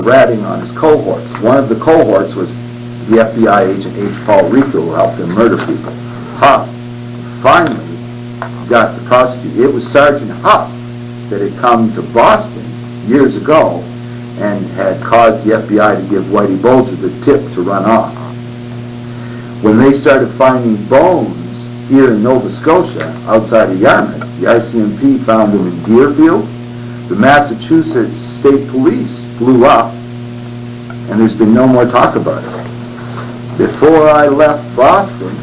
ratting on his cohorts. One of the cohorts was the FBI agent H. Paul Rico, who helped him murder people. Huff finally got the prosecutor. It was Sergeant Huff that had come to Boston years ago and had caused the FBI to give Whitey Bulger the tip to run off. When they started finding bones here in Nova Scotia, outside of Yarmouth, the RCMP found them in Deerfield. The Massachusetts State Police blew up, and there's been no more talk about it. Before I left Boston,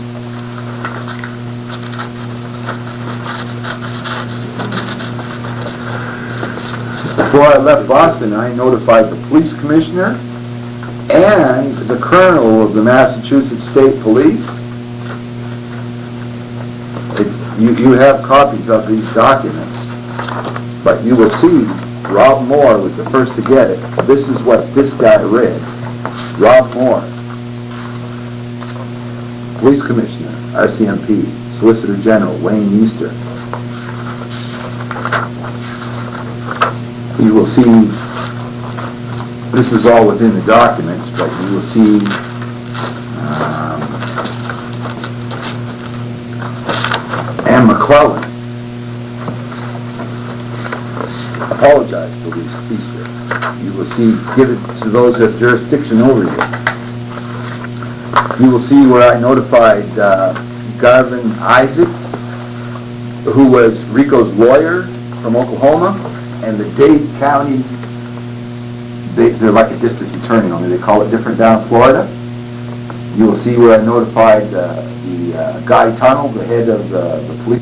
I notified the police commissioner and the colonel of the Massachusetts State Police. You have copies of these documents, but you will see Rob Moore was the first to get it. This is what this guy read. Rob Moore, Police Commissioner, RCMP, Solicitor General, Wayne Easter. You will see, this is all within the documents, but you will see Anne McClellan apologize for Easter. You will see, give it to those who have jurisdiction over you. You will see where I notified Garvin Isaacs, who was Rico's lawyer from Oklahoma, and the Dade County, they're like a district attorney, only they call it different down in Florida. You will see where I notified the Guy Tunnell, the head of the police.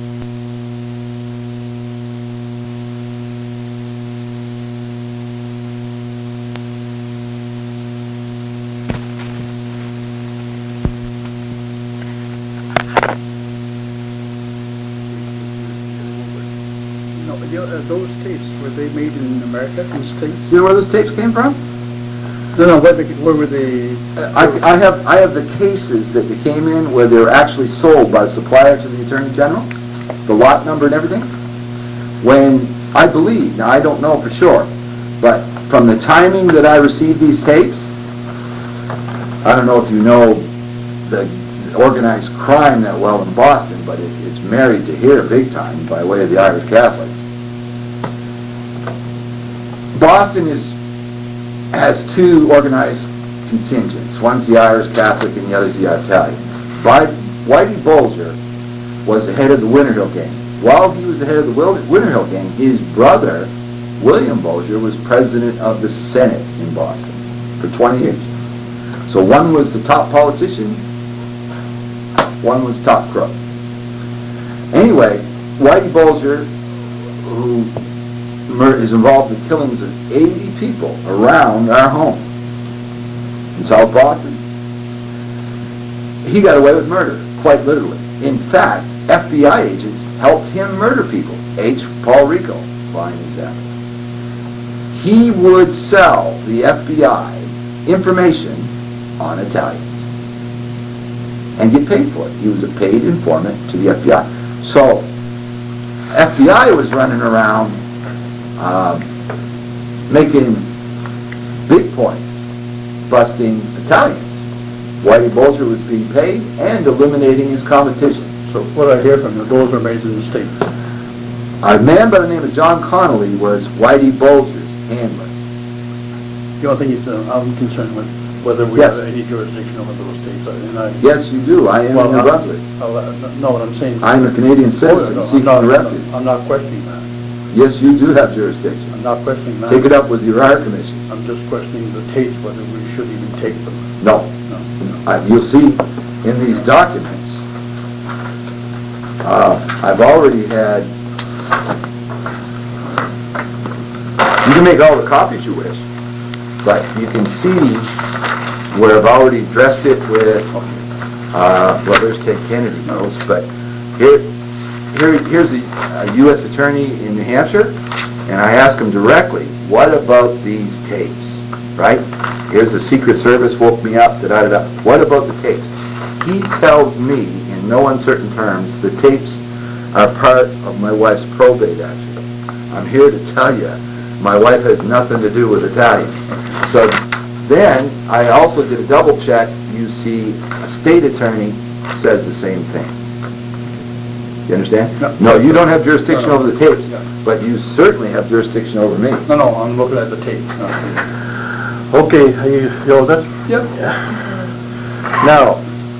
Those tapes, were they made in America, these tapes? You know where those tapes came from? No, where were they? I have the cases that they came in where they were actually sold by the supplier to the Attorney General, the lot number and everything. When, I believe, now I don't know for sure, but from the timing that I received these tapes, I don't know if you know the organized crime that well in Boston, but it's married to here big time by way of the Irish Catholics. Boston has two organized contingents. One's the Irish Catholic and the other's the Italian. Whitey Bulger was the head of the Winter Hill Gang. While he was the head of the Winter Hill Gang, his brother, William Bulger, was president of the Senate in Boston for 20 years. So one was the top politician, one was top crook. Anyway, Whitey Bulger, who is involved in the killings of 80 people around our home in South Boston, he got away with murder, quite literally. In fact, FBI agents helped him murder people. H. Paul Rico, fine example. He would sell the FBI information on Italians and get paid for it. He was a paid informant to the FBI. So, FBI was running around making big points, busting Italians. Whitey Bulger was being paid and eliminating his competition. So what I hear from you, those are made in the States. A man by the name of John Connolly was Whitey Bulger's handler. The only thing is, I'm concerned with whether we have any jurisdiction over those states. Yes, you do. I am in New Brunswick. No, what I'm saying... I'm a Canadian citizen seeking refuge. I'm not questioning that. Yes, you do have jurisdiction. I'm not questioning that. Take it up with your Art Commission. I'm just questioning the tapes, whether we should even take them. No. You'll see in these documents, I've already had... You can make all the copies you wish, but you can see where I've already addressed it with, well, there's Ted Kennedy knows, but here's a U.S. attorney in New Hampshire, and I asked him directly, what about these tapes, right? Here's the Secret Service woke me up, da-da-da-da. What about the tapes? He tells me, in no uncertain terms, the tapes are part of my wife's probate action. I'm here to tell you My wife has nothing to do with Italians. So then, I also did a double check. You see, a state attorney says the same thing. You understand? No. No, you don't have jurisdiction No. over the tapes, Yeah. but you certainly have jurisdiction over me. No, I'm looking at the tape. Okay, you all done? Yep. Now,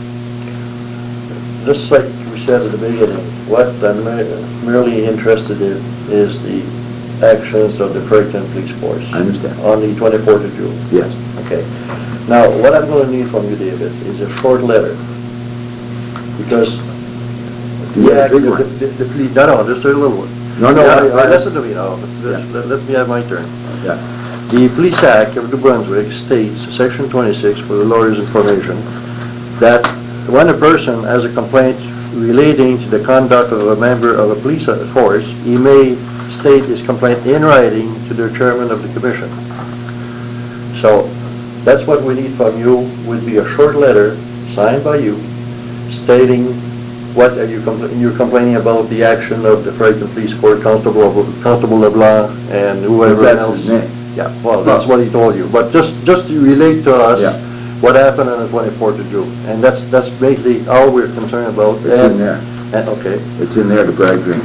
just like we said at the beginning, what I'm merely interested in is the actions of the Fredericton Police Force. I understand. On the 24th of June. Yes. Okay. Now, what I'm going to need from you, David, is a short letter. Because You have a big one. the police, no, just a little one. No, Listen to me now. Let me have my turn. Yeah. The Police Act of New Brunswick states, Section 26, for the lawyer's information, that when a person has a complaint relating to the conduct of a member of a police force, he may state his complaint in writing to the chairman of the commission. So that's what we need from you, would be a short letter signed by you stating what are you're complaining about the action of the Fredericton Police Force, Constable LeBlanc, and whoever That's else. his name. Yeah, well, that's what he told you. But just to relate to us Yeah. what happened on the 24th of June. And that's basically all we're concerned about. It's in there. Okay. It's in there to Bragg Green.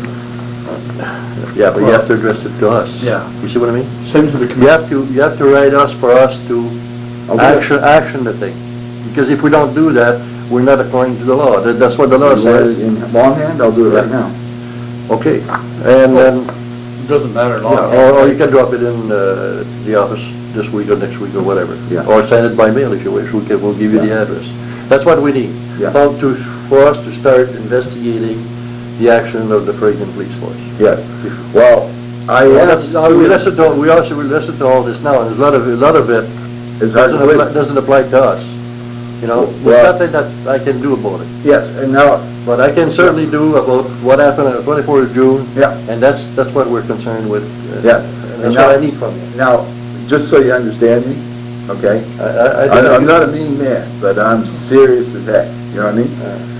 Yeah, but you have to address it to us. Yeah. You see what I mean? Send to the You have to write us for us to Okay. action the thing. Because if we don't do that, we're not according to the law. That's what the law You want says. it in longhand? I'll do it right Yeah. now. Okay. And then, Doesn't matter at all. yeah, or you can drop it in the office this week or next week or whatever. Yeah. Or send it by mail if you wish. We'll give you the Yeah. address. That's what we need. Yeah. For us to start investigating the action of the Fredericton Police Force. Yes. Well, I We listen to all this now, and there's a lot of it It's hard to believe. doesn't apply to us. You know, Well- there's nothing that I can do about it. Yes, and now, But I can certainly do about what happened on the 24th of June. Yeah. And that's what we're concerned with. Yeah. And that's what I need from you. now, just so you understand me, okay? I'm not a mean man, but I'm serious as heck, you know what I mean?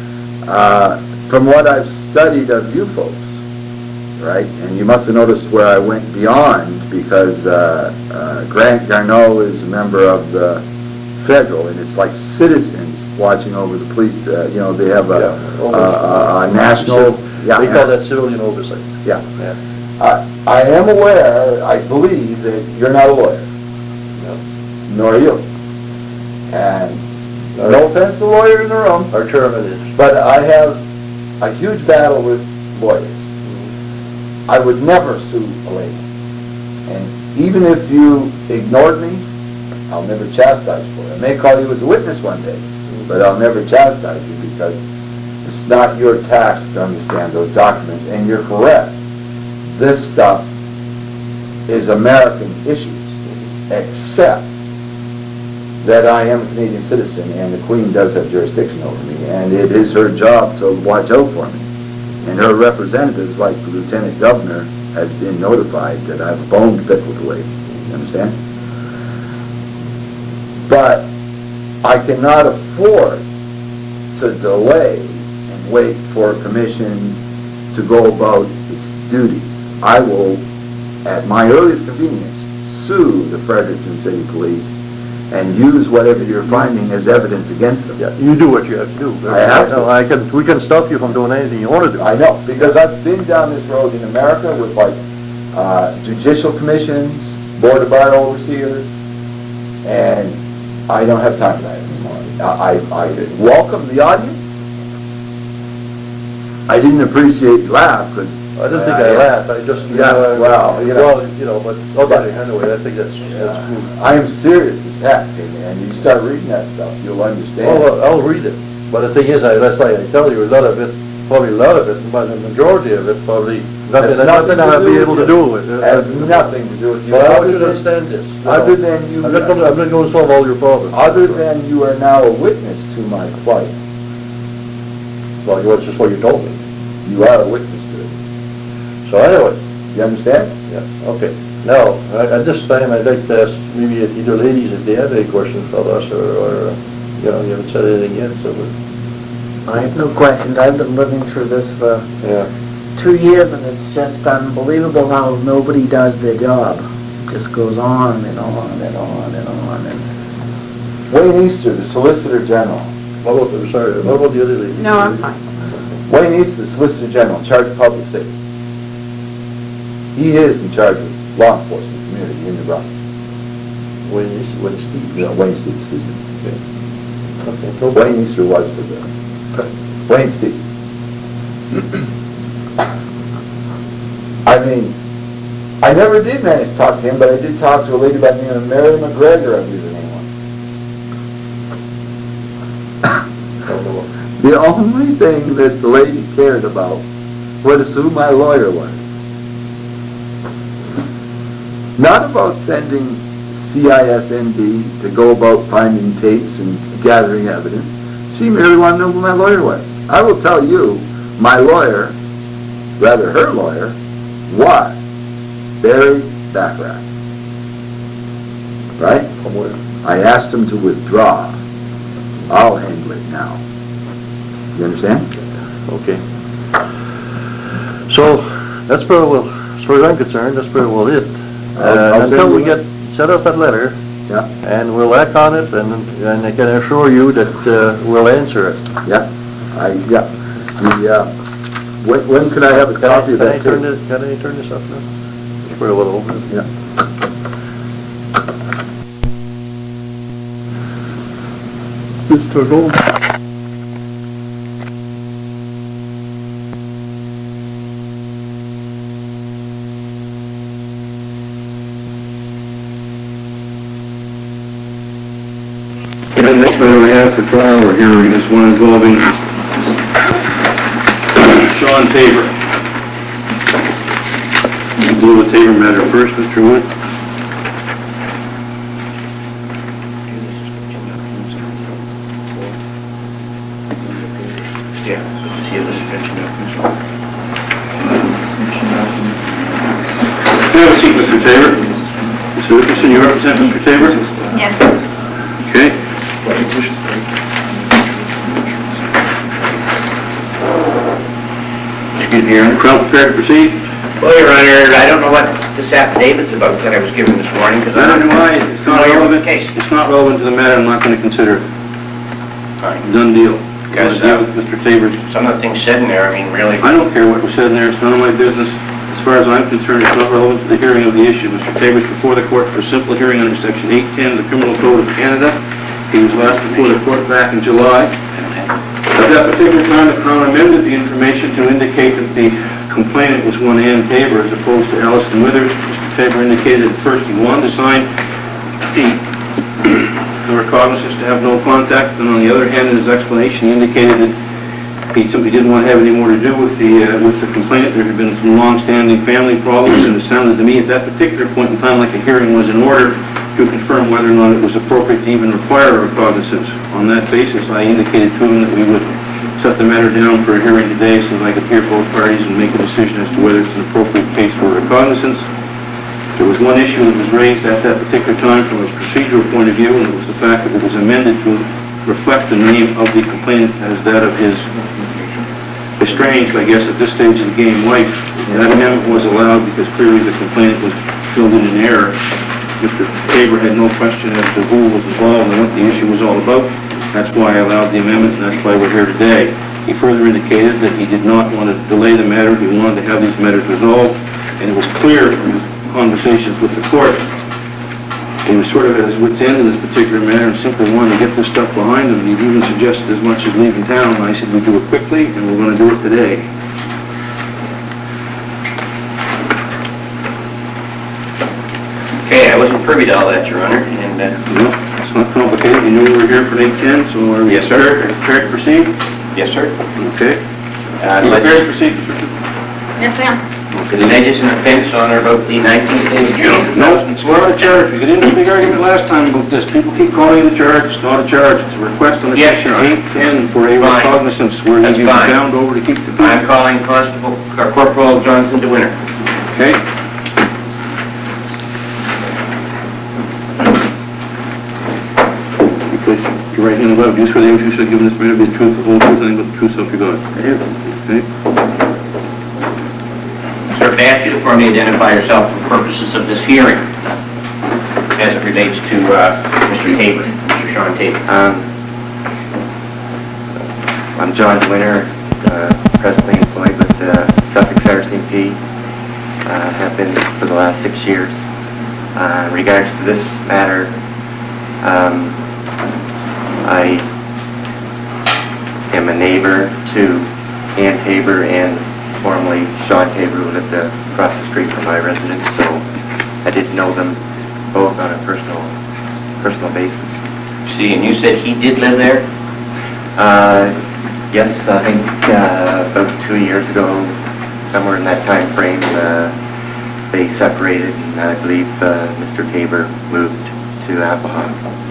From what I've studied of you folks, right, and you must have noticed where I went beyond, because Grant Garneau is a member of the federal, and it's like citizens watching over the police, they have a national... We call that civilian oversight. Yeah. Yeah. I am aware, I believe, that you're not a lawyer. No. Nor are you. And no offense to the lawyer in the room, Our chairman is. but I have a huge battle with lawyers. I would never sue a lady. And even if you ignored me, I'll never chastise you for it. I may call you as a witness one day, but I'll never chastise you because it's not your task to understand those documents. And you're correct. This stuff is American issues, except that I am a Canadian citizen and the Queen does have jurisdiction over me, and it is her job to watch out for me. And her representatives, like the Lieutenant Governor, has been notified that I have a bone to pick with the lady. You understand? But I cannot afford to delay and wait for a commission to go about its duties. I will, at my earliest convenience, sue the Fredericton City Police and use whatever you're finding as evidence against them. Yeah, you do what you have to do. I have to. No, we can stop you from doing anything you want to do. I know, because I've been down this road in America with like judicial commissions, board of bar overseers, and I don't have time for that anymore. I welcome the audience. I didn't appreciate your laugh because I didn't think I laughed, I just... Yeah, well, you know. but, okay, anyway, I think that's cool. I am serious as heck, and you start reading that stuff, you'll understand. Well, I'll read it, but the thing is, that's like I tell you, but the majority of it, probably, nothing I'll be able to do with it. Has nothing to do with you. Well, I want you to understand this. Other than you... I'm not going to solve all your problems. Other than you are now a witness to my plight. Well, that's just what you told me. You are a witness to it. So anyway, You understand? yeah, okay. Now, at this time, I'd like to ask maybe either ladies if they have any questions for us, or you haven't said anything yet, so I have no questions. I've been living through this for yeah. 2 years, and it's just unbelievable how nobody does their job. just goes on and on and on and on and... Wayne Easter, the Solicitor General. What about the other lady? No, I'm fine. Wayne Easter, the Solicitor General, in charge of public safety. He is in charge of law enforcement community in New Brunswick. Wayne Steve. Yeah, Wayne Steve, excuse me. Okay, no Wayne Easter was for the, Wayne Steve. I mean, I never did manage to talk to him, but I did talk to a lady by the name of Mary McGregor, I believe her name was. The only thing that the lady cared about was who my lawyer was. Not about sending CISND to go about finding tapes and gathering evidence. She merely wanted to know who my lawyer was. I will tell you, my lawyer, rather her lawyer, was Barry Bachrach. Right? From where? I asked him to withdraw. I'll handle it now. You understand? Okay. So, that's where we'll, as far as I'm concerned, that's where we'll hit. I'll send Until you we one. send us that letter, Yeah, and we'll act on it, and I can assure you that we'll answer it. yeah. When could I have a copy of Can I that turn tape? this, can I turn this up now? Just for a little. Yeah. Mr. Gold. The next matter we have for trial or hearing is one involving Sean Tabor. We'll deal with Tabor matter first, Mr. Wood. Have a seat, Mr. Tabor. Mr. Nicholson, you represent Mr. Tabor? Yes. Okay. Excuse me, Your Honor. Crowd prepared to proceed? Well, Your Honor, I don't know what this affidavit's about that I was given this morning, because I Neither don't do know. I. It's not relevant. It's not relevant to the matter. I'm not going to consider it. Fine. Done deal. Guys, Deal with Mr. Tabor. Some of the things said in there, I mean, really, I don't care what was said in there. It's none of my business. As far as I'm concerned, it's not relevant to the hearing of the issue. Mr. Tabor's before the court for a simple hearing under Section 810 of the Criminal Code of Canada. He was last before the court back in July. At that particular time, the Crown amended the information to indicate that the complainant was one Ann Tabor as opposed to Allison Withers. Mr. Tabor indicated at first he wanted to sign the recognizance to have no contact, and on the other hand, in his explanation, he indicated that he simply didn't want to have any more to do with the complainant. There had been some long-standing family problems, and it sounded to me at that particular point in time like a hearing was in order to confirm whether or not it was appropriate to even require a recognizance. On that basis, I indicated to him that we would set the matter down for a hearing today so that I could hear both parties and make a decision as to whether it's an appropriate case for a recognizance. There was one issue that was raised at that particular time from a procedural point of view, and it was the fact that it was amended to reflect the name of the complainant as that of his estranged, I guess, at this stage of the game, wife. That amendment was allowed because clearly the complainant was filled in error. Mr. Tabor had no question as to who was involved and what the issue was all about. That's why I allowed the amendment, and that's why we're here today. He further indicated that he did not want to delay the matter. He wanted to have these matters resolved, and it was clear from his conversations with the court. He was sort of at his wit's end in this particular matter and simply wanted to get this stuff behind him. He even suggested as much as leaving town. I said we do it quickly, and we're going to do it today. okay, I wasn't privy to all that, Your Honor, and, No, it's not complicated. You knew we were here for 8:10, so are we Yes, sir. prepared to proceed? yes, sir. Okay. I'd You like prepared to to proceed, Mr. Yes, ma'am. allege an offense on or about the 19th day of June. No, it's not a charge. We got into a big argument last time about this. People keep calling it a charge. It's not a charge. It's a request on the Yes, section Your Honor. 810 for a Fine. recognizance where That's you fine. bound over to keep the peace. I'm calling Constable, or Corporal Jonathan DeWinter. Okay? Because your right hand above, do you swear the answer you should give in this matter be the truth, the whole truth, and nothing but the truth, so help you God? I do. Okay? Sir, may I ask you to formally identify yourself for purposes of this hearing? as it relates to Mr. Tabor, Mr. Sean Tabor. I'm John Winter, presently employed with Sussex RCMP. Have been for the last 6 years. In regards to this matter, I am a neighbor to Ann Tabor and formerly Sean Tabor, who lived across the street from my residence, so I did know them both on a personal basis. See, and you said he did live there? Yes, I think about 2 years ago, somewhere in that time frame, they separated, and I believe Mr. Tabor moved to Applehaug.